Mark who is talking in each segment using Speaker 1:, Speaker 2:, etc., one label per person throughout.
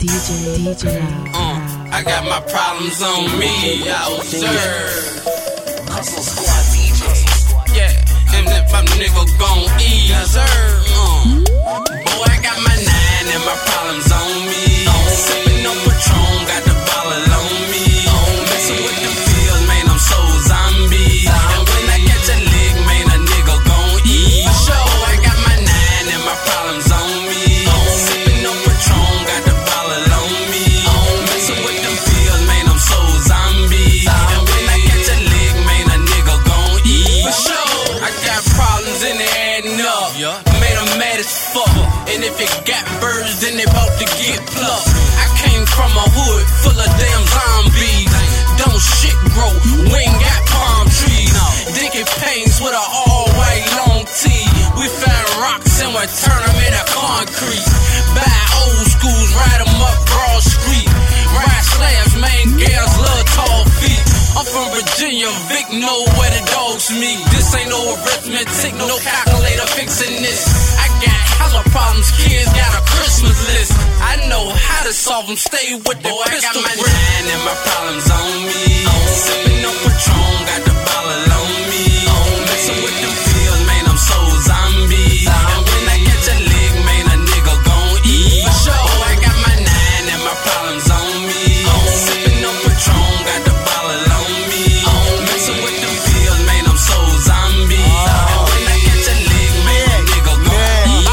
Speaker 1: DJ
Speaker 2: I got my problems on me, yo, sir.
Speaker 3: Hustle Squad DJ.
Speaker 2: Yeah, and if my nigga gon' eat, sir. Boy, I got my 9 and my problems on me. Sippin' on Patron, got the bottle on me. Messin' with the field, man, I'm so zombie. And when I catch a lick, man, a nigga gon' eat. Boy, I got my 9 and my problems on me. Sippin' on Patron, got the bottle on me. Messin' with the field, man, I'm so zombie. And when I catch a lick, man, a nigga gon' eat. I got problems and they adding up. Made them mad as fuck. And if it got birds, then they bout to get plucked. I came from a hood full of damn zombies. Don't shit grow, we ain't got palm trees. Dickie Paints with a all-white long tee. We found rocks and we turn them into concrete. Buy old schools, ride them up Broad Street. Ride slabs, man, gals love tall feet. I'm from Virginia, Vic know where the dogs meet. This ain't no arithmetic, no calculator fixing this. I got hella problems, kids got a Christmas list. I know how to solve them, stay with the pistol. I got my 9 and my problems on me. Sippin' on Patron, got the bottle on me. Messin' with them fields, man, I'm so zombie. And when I catch a lick, man, a nigga gon' eat. Oh, I got my 9 and my problems on me. Sippin' on Patron, got the bottle on me. Messin' with them fields, man, I'm so zombie. And when I catch a lick, man, a nigga gon' eat.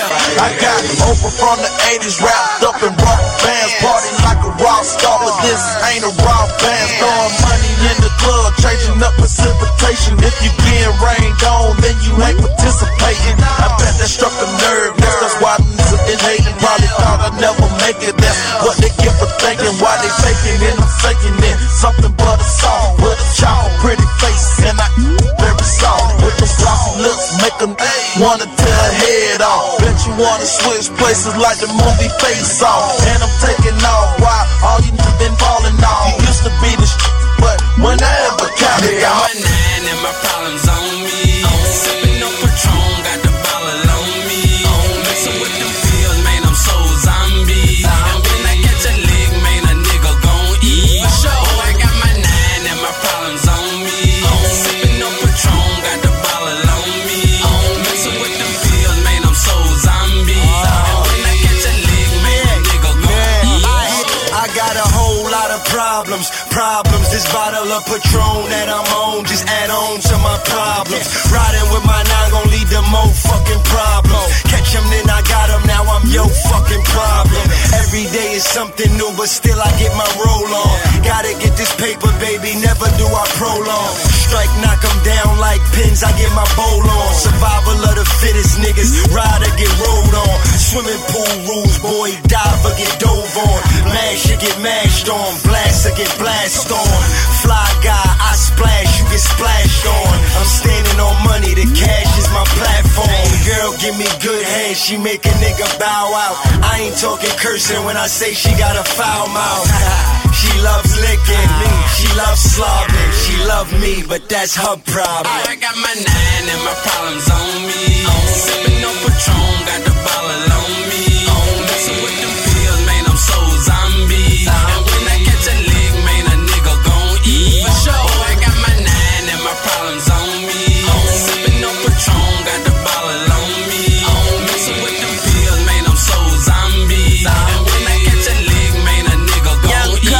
Speaker 4: I got Oprah from the 80s wrapped up in rock bands. Party like a rock star, but this ain't a rock band. Throwing money in the club, changing up precipitation. If you getting rained on, then you ain't participating. I bet that struck a nerve. That's why them niggas is hating. Probably thought I'd never make it. That's what they get for thinking. Why they faking it, I'm faking it. Something but a song with a child, pretty face, and I very soft. With the flossy looks, make them wanna tear her head off. Bet you wanna switch places like the movie Face Off. And I'm taking off, why all you niggas been falling off. You used to be the but when I ever counted
Speaker 2: got
Speaker 4: out.
Speaker 2: my 9 and my problems on me. Sippin' on Patron, got the bottle on me. Messin' with them fields, man, I'm so zombie. And when I catch a lick, man, a nigga gon' eat. Oh, I got my 9 and my problems on me. Sippin' on Patron, got the bottle on me. Messin' with them fields, man, I'm so zombie. And when I catch a lick, man, a nigga gon' eat.
Speaker 3: I got a whole lot of problems. This bottle of Patron that I'm on just add on to my problems. Riding with my 9 gon' lead to more fucking problems. Catch 'em, then I got 'em, now I'm your fucking problem. Every day is something new, but still I get my roll on. Gotta get this paper, baby, never do I prolong. Strike, knock 'em down like pins, I get my bowl on. Survival of the fittest niggas, ride or get rolled on. Swimming pool rules, boy, dive or get dove on. Mash or get mashed on, blast or get blast on. Fly guy, I splash, you get splashed on. I'm standing on money, the cash is my platform. Girl, give me good head, she make a nigga bow out. I ain't talking cursing when I say she got a foul mouth. She loves licking, she loves slobbing. She love me, but that's her problem.
Speaker 2: I got my 9 and my problems on me. Sippin' on Patron, got the bottle on me. Messin' with them fields, man, I'm so zombie. And when I catch a lick, man, a nigga gon' eat. Oh, I got my 9 and my problems on me. Sippin' on Patron, got the bottle on me. Messin' with them fields, man, I'm so zombie. And when I catch a lick, man, a nigga gon' eat.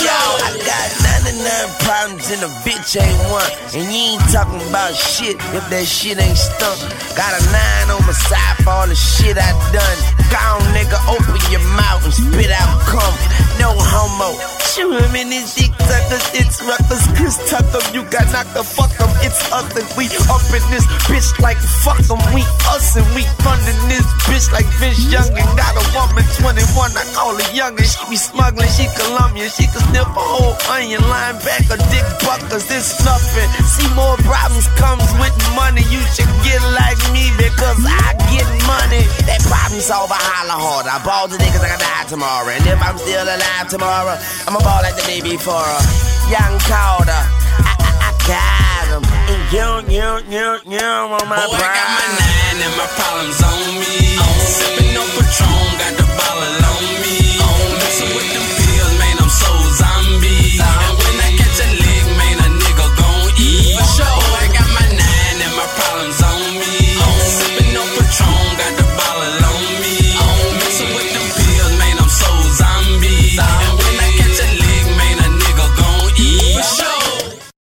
Speaker 5: I got 99 problems and a bitch ain't one. And you ain't talking about shit if that shit ain't stunk. Got a 9 on my side for all the shit I done. Gone nigga, open your mouth and spit out cum. No homo. Shoot him in his dick suckers, it's ruckers. Chris Tucker, you got knocked the fuck up. It's us and we up in this bitch like fuck em. We us and we funding this bitch like Vince Youngin. Got a woman 21, I call her youngin. She be smuggling, she Colombian. She can sniff a whole onion. Linebacker, dick buckers, it's nothing. See, more problems comes with money. You should get like me because I get money. That problem solver, holla hard. I ball today cause I can die tomorrow. And if I'm still alive tomorrow, I'ma ball like the day before. Young Calder, I got him. And you on my
Speaker 2: Boy, I got my 9 and my problems on me. Sippin' on Patron, got the bottle on me.